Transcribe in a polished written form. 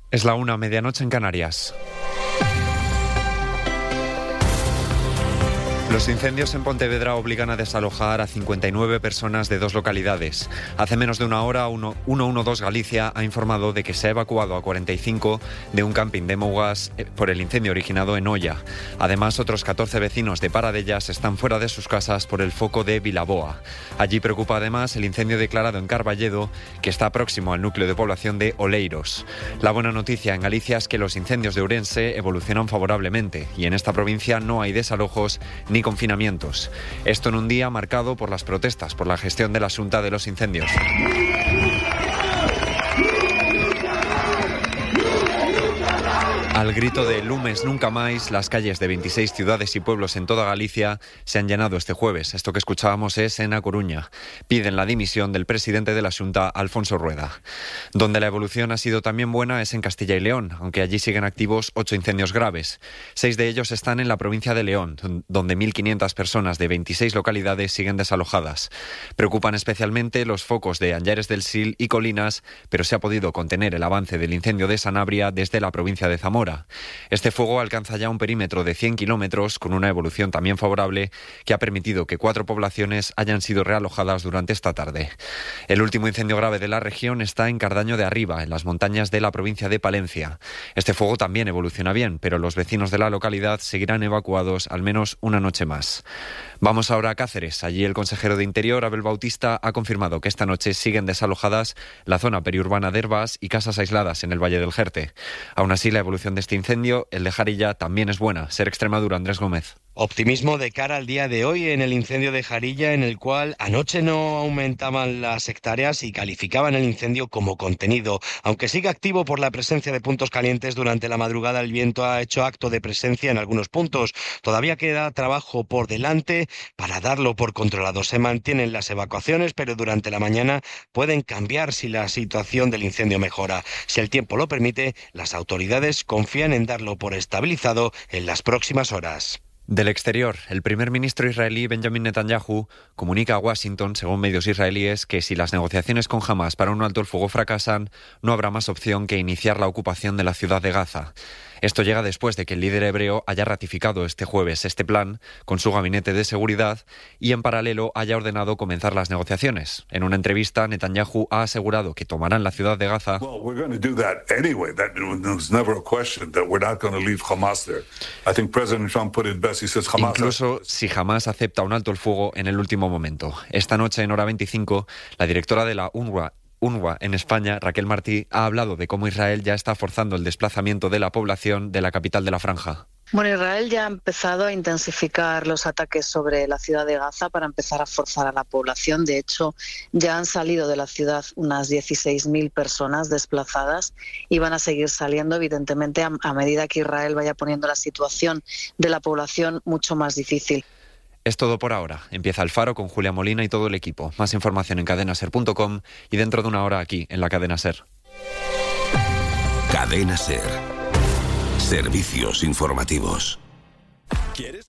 Es la 1:00, medianoche en Canarias. Los incendios en Pontevedra obligan a desalojar a 59 personas de 2 localidades. Hace menos de una hora, 112 Galicia ha informado de que se ha evacuado a 45 de un camping de Mougas por el incendio originado en Oia. Además, otros 14 vecinos de Paradellas están fuera de sus casas por el foco de Vilaboa. Allí preocupa además el incendio declarado en Carballedo, que está próximo al núcleo de población de Oleiros. La buena noticia en Galicia es que los incendios de Ourense evolucionan favorablemente y en esta provincia no hay desalojos ni confinamientos. Esto en un día marcado por las protestas por la gestión de la Xunta de los Incendios. Al grito de Lumes nunca máis, las calles de 26 ciudades y pueblos en toda Galicia se han llenado este jueves. Esto que escuchábamos es en A Coruña. Piden la dimisión del presidente de la Xunta, Alfonso Rueda. Donde la evolución ha sido también buena es en Castilla y León, aunque allí siguen activos 8 incendios graves. 6 de ellos están en la provincia de León, donde 1.500 personas de 26 localidades siguen desalojadas. Preocupan especialmente los focos de Añares del Sil y Colinas, pero se ha podido contener el avance del incendio de Sanabria desde la provincia de Zamora. Este fuego alcanza ya un perímetro de 100 kilómetros con una evolución también favorable que ha permitido que 4 poblaciones hayan sido realojadas durante esta tarde. El último incendio grave de la región está en Cardaño de Arriba, en las montañas de la provincia de Palencia. Este fuego también evoluciona bien, pero los vecinos de la localidad seguirán evacuados al menos una noche más. Vamos ahora a Cáceres. Allí el consejero de Interior, Abel Bautista, ha confirmado que esta noche siguen desalojadas la zona periurbana de Herbás y casas aisladas en el Valle del Jerte. Aún así, la evolución de este incendio, el de Jarilla, también es buena. Ser Extremadura, Andrés Gómez. Optimismo de cara al día de hoy en el incendio de Jarilla, en el cual anoche no aumentaban las hectáreas y calificaban el incendio como contenido. Aunque sigue activo por la presencia de puntos calientes, durante la madrugada el viento ha hecho acto de presencia en algunos puntos. Todavía queda trabajo por delante para darlo por controlado. Se mantienen las evacuaciones, pero durante la mañana pueden cambiar si la situación del incendio mejora. Si el tiempo lo permite, las autoridades confían en darlo por estabilizado en las próximas horas. Del exterior, el primer ministro israelí Benjamin Netanyahu comunica a Washington, según medios israelíes, que si las negociaciones con Hamás para un alto el fuego fracasan, no habrá más opción que iniciar la ocupación de la ciudad de Gaza. Esto llega después de que el líder hebreo haya ratificado este jueves este plan con su gabinete de seguridad y en paralelo haya ordenado comenzar las negociaciones. En una entrevista, Netanyahu ha asegurado que tomarán la ciudad de Gaza. Incluso si Hamás acepta un alto el fuego en el último momento. Esta noche, en hora 25, la directora de la UNRWA en España, Raquel Martí, ha hablado de cómo Israel ya está forzando el desplazamiento de la población de la capital de la franja. Bueno, Israel ya ha empezado a intensificar los ataques sobre la ciudad de Gaza para empezar a forzar a la población. De hecho, ya han salido de la ciudad unas 16.000 personas desplazadas y van a seguir saliendo, evidentemente, a medida que Israel vaya poniendo la situación de la población mucho más difícil. Es todo por ahora. Empieza El Faro con Julia Molina y todo el equipo. Más información en cadenaser.com y dentro de una hora aquí, en la Cadena Ser. Cadena Ser. Servicios informativos.